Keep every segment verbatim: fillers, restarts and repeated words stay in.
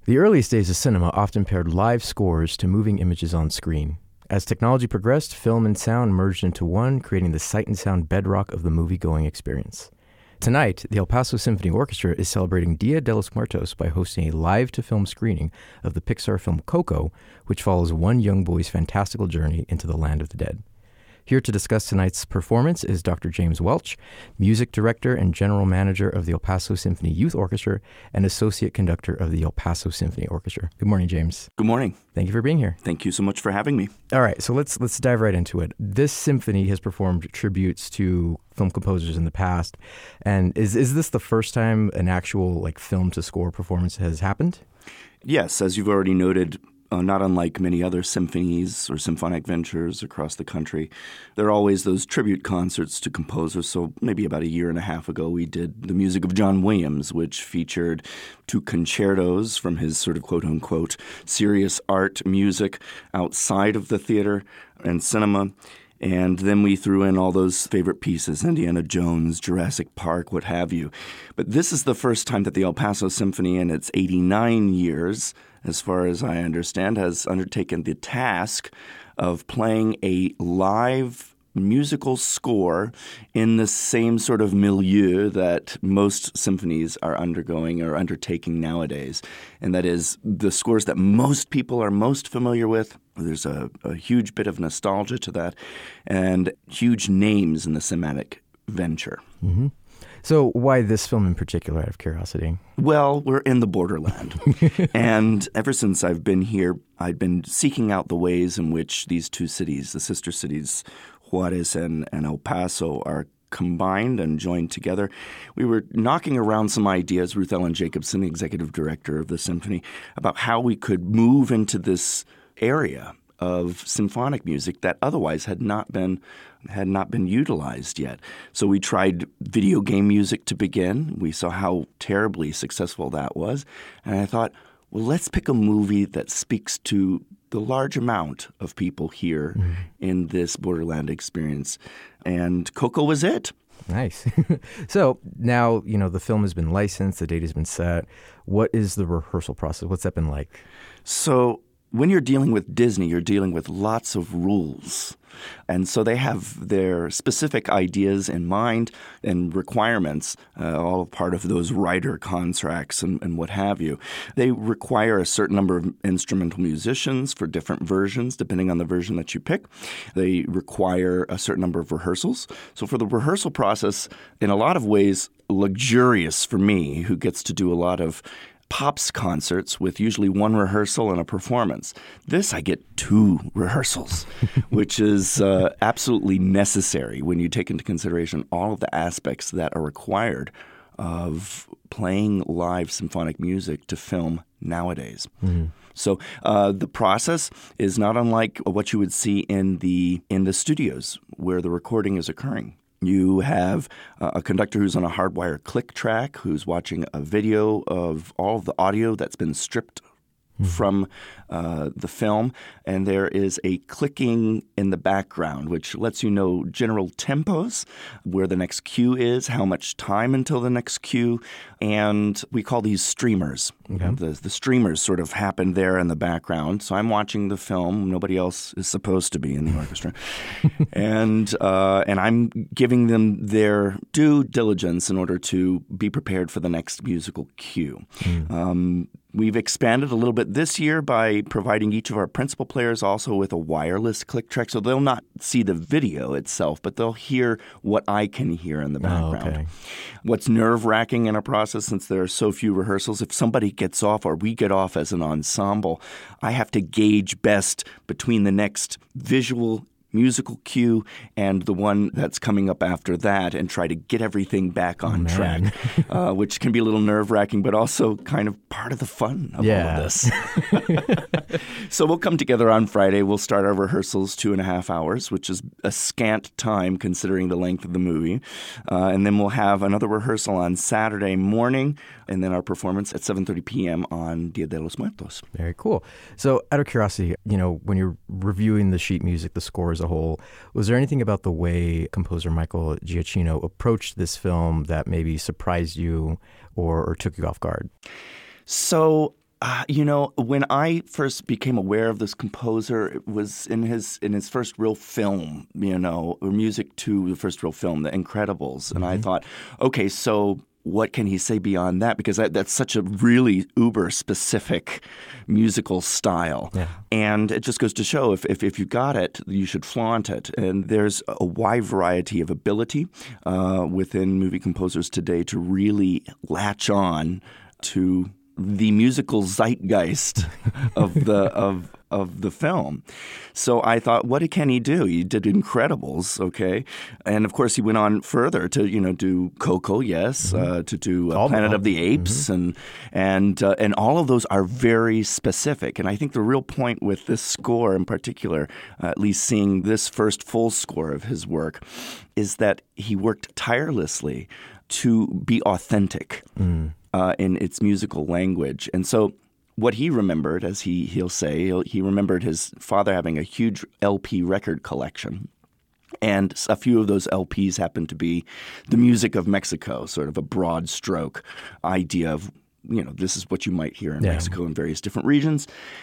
The earliest days of cinema often paired live scores to moving images on screen. As technology progressed, film and sound merged into one, creating the sight and sound bedrock of the movie-going experience. Tonight, the El Paso Symphony Orchestra is celebrating Dia de los Muertos by hosting a live-to-film screening of the Pixar film Coco, which follows one young boy's fantastical journey into the land of the dead. Here to discuss tonight's performance is Doctor James Welch, Music Director and General Manager of the El Paso Symphony Youth Orchestra and Associate Conductor of the El Paso Symphony Orchestra. Good morning, James. Good morning. Thank you for being here. Thank you so much for having me. All right, so let's let's dive right into it. This symphony has performed tributes to film composers in the past, and is is this the first time an actual like film to score performance has happened? Yes, as you've already noted. Uh, not unlike many other symphonies or symphonic ventures across the country, there are always those tribute concerts to composers. So maybe about a year and a half ago, we did the music of John Williams, which featured two concertos from his sort of quote-unquote serious art music outside of the theater and cinema. And then we threw in all those favorite pieces, Indiana Jones, Jurassic Park, what have you. But this is the first time that the El Paso Symphony in its eighty-nine years, as far as I understand, has undertaken the task of playing a live musical score in the same sort of milieu that most symphonies are undergoing or undertaking nowadays. And that is the scores that most people are most familiar with. There's a, a huge bit of nostalgia to that and huge names in the cinematic venture. Mm-hmm. So why this film in particular, out of curiosity? Well, we're in the borderland. And ever since I've been here, I've been seeking out the ways in which these two cities, the sister cities, Juarez and, and El Paso, are combined and joined together. We were knocking around some ideas, Ruth Ellen Jacobson, the executive director of the symphony, about how we could move into this area of symphonic music that otherwise had not been had not been utilized yet. So we tried video game music to begin. We saw how terribly successful that was. And I thought, well, let's pick a movie that speaks to the large amount of people here mm. in this borderland experience. And Coco was it. Nice. So now, you know, the film has been licensed, the date has been set. What is the rehearsal process? What's that been like? So when you're dealing with Disney, you're dealing with lots of rules. And so they have their specific ideas in mind and requirements, uh, all part of those writer contracts and, and what have you. They require a certain number of instrumental musicians for different versions, depending on the version that you pick. They require a certain number of rehearsals. So for the rehearsal process, in a lot of ways, luxurious for me, who gets to do a lot of Pops concerts with usually one rehearsal and a performance. This, I get two rehearsals, which is uh, absolutely necessary when you take into consideration all of the aspects that are required of playing live symphonic music to film nowadays. Mm-hmm. So uh, the process is not unlike what you would see in the in the studios where the recording is occurring. You have a conductor who's on a hardwire click track, who's watching a video of all of the audio that's been stripped mm-hmm. from uh, the film, and there is a clicking in the background, which lets you know general tempos, where the next cue is, how much time until the next cue, and we call these streamers. Okay. The, the streamers sort of happen there in the background. So I'm watching the film. Nobody else is supposed to be in the orchestra. and uh, and I'm giving them their due diligence in order to be prepared for the next musical cue. Mm. Um, we've expanded a little bit this year by providing each of our principal players also with a wireless click track. So they'll not see the video itself, but they'll hear what I can hear in the background. Oh, okay. What's nerve-wracking in a process, since there are so few rehearsals, if somebody gets off or we get off as an ensemble, I have to gauge best between the next visual musical cue and the one that's coming up after that and try to get everything back on oh, track, uh, which can be a little nerve-wracking, but also kind of part of the fun of yeah. all of this. So we'll come together on Friday. We'll start our rehearsals two and a half hours, which is a scant time considering the length of the movie. Uh, and then we'll have another rehearsal on Saturday morning, and then our performance at seven thirty p.m. on Dia de los Muertos. Very cool. So out of curiosity, you know, when you're reviewing the sheet music, the score as a whole, was there anything about the way composer Michael Giacchino approached this film that maybe surprised you or, or took you off guard? So Uh, you know, when I first became aware of this composer, it was in his in his first real film, you know, or music to the first real film, The Incredibles. And mm-hmm. I thought, okay, so what can he say beyond that? Because that, that's such a really uber-specific musical style. Yeah. And it just goes to show, if, if if you got it, you should flaunt it. And there's a wide variety of ability uh, within movie composers today to really latch on to the musical zeitgeist of the of of the film. So I thought, what can he do? He did Incredibles, okay, and of course he went on further to you know do Coco, yes, mm-hmm. uh, to do uh, Planet of the Apes, mm-hmm. and and uh, and all of those are very specific. And I think the real point with this score in particular, uh, at least seeing this first full score of his work, is that he worked tirelessly to be authentic. Mm. Uh, in its musical language. And so what he remembered, as he, he'll say, he'll, he remembered his father having a huge L P record collection. And a few of those L Ps happened to be the music of Mexico, sort of a broad stroke idea of, you know, this is what you might hear in yeah. Mexico in various different regions.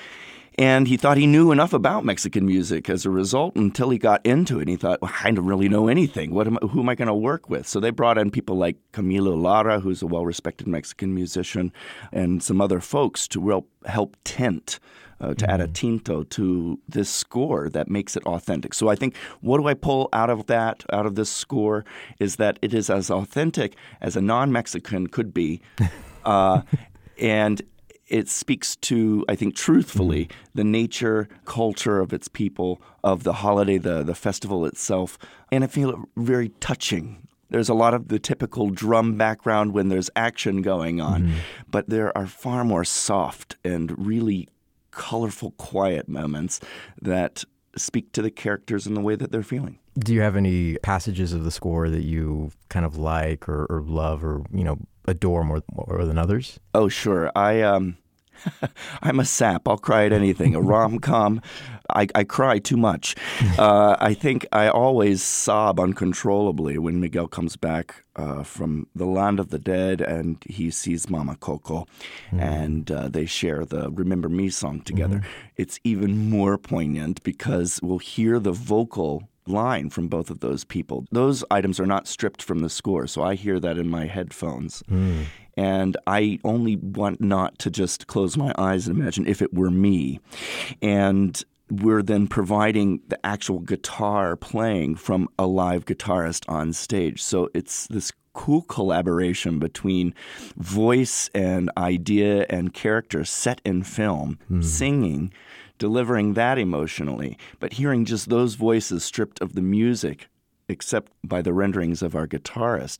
And he thought he knew enough about Mexican music as a result until he got into it. And he thought, well, I don't really know anything. What am I, who am I going to work with? So they brought in people like Camilo Lara, who's a well-respected Mexican musician, and some other folks to real help tint, uh, to mm-hmm. add a tinto to this score that makes it authentic. So I think what do I pull out of that, out of this score, is that it is as authentic as a non-Mexican could be. uh, and it speaks to, I think, truthfully, the nature, culture of its people, of the holiday, the, the festival itself. And I feel it very touching. There's a lot of the typical drum background when there's action going on, mm-hmm. but there are far more soft and really colorful, quiet moments that speak to the characters in the way that they're feeling. Do you have any passages of the score that you kind of like or, or love or, you know, adore more, more than others? Oh, sure. I, um, I'm a sap. I'll cry at anything. A rom-com, I, I cry too much. Uh, I think I always sob uncontrollably when Miguel comes back uh, from the land of the dead and he sees Mama Coco, mm-hmm. and uh, they share the Remember Me song together. Mm-hmm. It's even more poignant because we'll hear the vocal line from both of those people. Those items are not stripped from the score, so I hear that in my headphones. Mm. And I only want not to just close my eyes and imagine if it were me. And we're then providing the actual guitar playing from a live guitarist on stage. So it's this cool collaboration between voice and idea and character set in film, mm. singing, delivering that emotionally, but hearing just those voices stripped of the music, except by the renderings of our guitarist,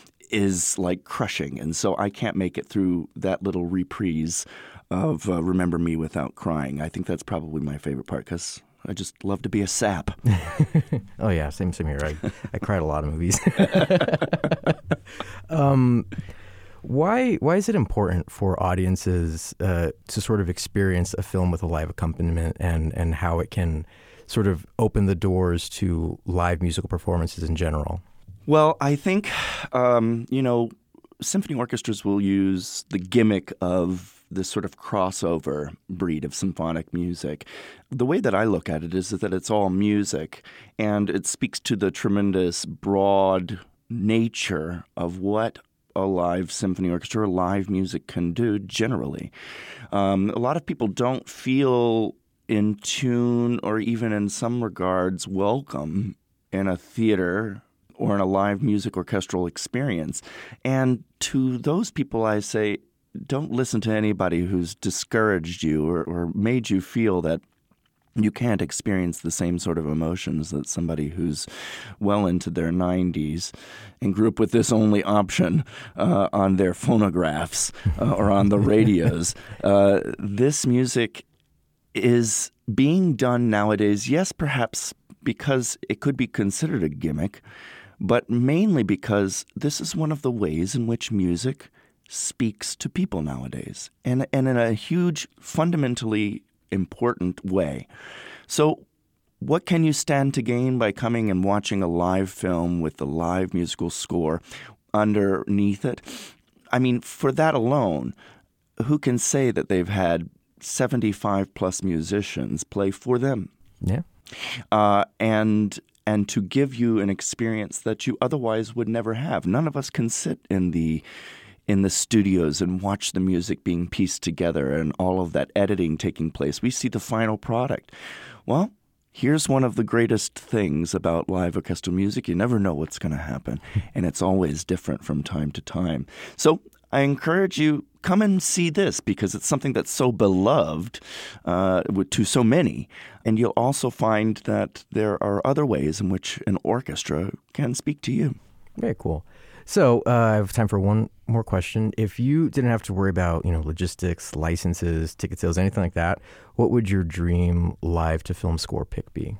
is like crushing. And so I can't make it through that little reprise of uh, Remember Me without crying. I think that's probably my favorite part because I just love to be a sap. Oh, yeah, same, same here. I, I cried a lot of movies. um, why why is it important for audiences uh, to sort of experience a film with a live accompaniment and, and how it can sort of open the doors to live musical performances in general? Well, I think, um, you know, symphony orchestras will use the gimmick of this sort of crossover breed of symphonic music. The way that I look at it is that it's all music, and it speaks to the tremendous broad nature of what a live symphony orchestra or live music can do generally. Um, a lot of people don't feel in tune or even in some regards welcome in a theater or in a live music orchestral experience. And to those people, I say, don't listen to anybody who's discouraged you or, or made you feel that you can't experience the same sort of emotions that somebody who's well into their nineties and grew up with this only option uh, on their phonographs uh, or on the radios. Uh, this music is being done nowadays, yes, perhaps because it could be considered a gimmick, but mainly because this is one of the ways in which music speaks to people nowadays, and, and in a huge, fundamentally important way. So what can you stand to gain by coming and watching a live film with the live musical score underneath it? I mean, for that alone, who can say that they've had seventy-five plus musicians play for them? Yeah. Uh, and and to give you an experience that you otherwise would never have. None of us can sit in the in the studios and watch the music being pieced together and all of that editing taking place. We see the final product. Well, here's one of the greatest things about live orchestral music. You never know what's going to happen, and it's always different from time to time. So I encourage you, come and see this because it's something that's so beloved uh, to so many. And you'll also find that there are other ways in which an orchestra can speak to you. Very cool. So uh, I have time for one more question. If you didn't have to worry about, you know, logistics, licenses, ticket sales, anything like that, what would your dream live to film score pick be?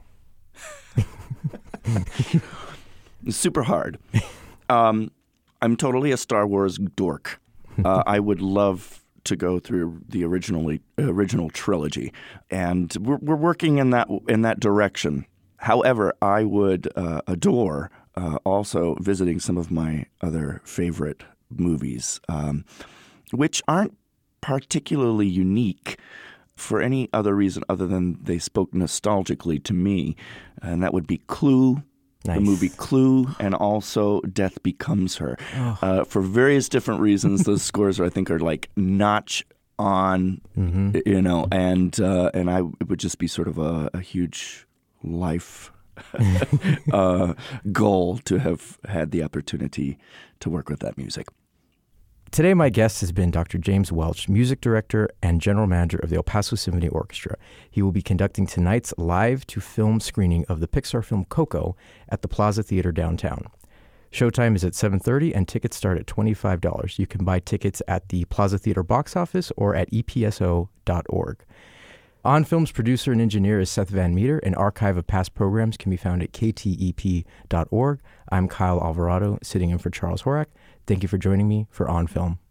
Super hard. Um, I'm totally a Star Wars dork. Uh, I would love to go through the originally original trilogy, and we're, we're working in that in that direction. However, I would uh, adore uh, also visiting some of my other favorite movies, um, which aren't particularly unique for any other reason other than they spoke nostalgically to me, and that would be Clue. Nice. The movie Clue, and also Death Becomes Her. Oh. Uh, for various different reasons, those scores are, I think are like notch on, mm-hmm. you know, and uh, and I it would just be sort of a, a huge life uh, goal to have had the opportunity to work with that music. Today, my guest has been Doctor James Welch, music director and general manager of the El Paso Symphony Orchestra. He will be conducting tonight's live-to-film screening of the Pixar film Coco at the Plaza Theater downtown. Showtime is at seven thirty, and tickets start at twenty-five dollars. You can buy tickets at the Plaza Theater box office or at E P S O dot org. On Film's producer and engineer is Seth Van Meter. An archive of past programs can be found at K T E P dot org. I'm Kyle Alvarado, sitting in for Charles Horak. Thank you for joining me for On Film.